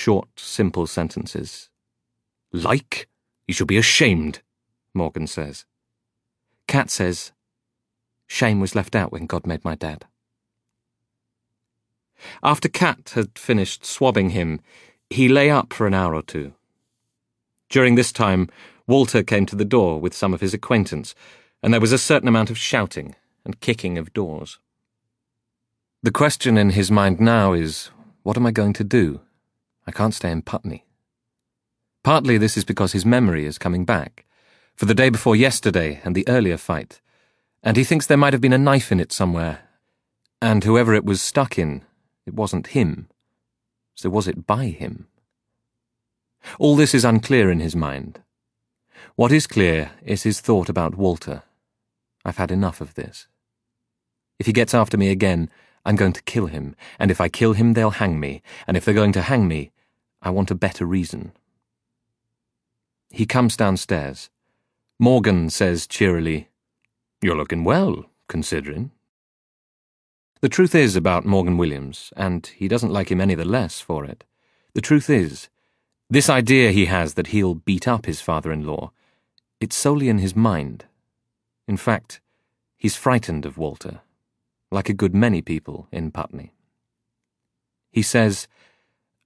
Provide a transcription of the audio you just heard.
short, simple sentences. "Like? You should be ashamed," Morgan says. Kat says, "Shame was left out when God made my dad." After Kat had finished swabbing him, he lay up for an hour or two. During this time, Walter came to the door with some of his acquaintance, and there was a certain amount of shouting and kicking of doors. The question in his mind now is, what am I going to do? I can't stay in Putney. Partly this is because his memory is coming back, for the day before yesterday and the earlier fight, and he thinks there might have been a knife in it somewhere, and whoever it was stuck in, it wasn't him. So was it by him? All this is unclear in his mind. What is clear is his thought about Walter. I've had enough of this. If he gets after me again, I'm going to kill him, and if I kill him, they'll hang me, and if they're going to hang me, I want a better reason. He comes downstairs. Morgan says cheerily, "You're looking well, considering." The truth is about Morgan Williams, and he doesn't like him any the less for it. The truth is, this idea he has that he'll beat up his father-in-law, it's solely in his mind. In fact, he's frightened of Walter, like a good many people in Putney. He says,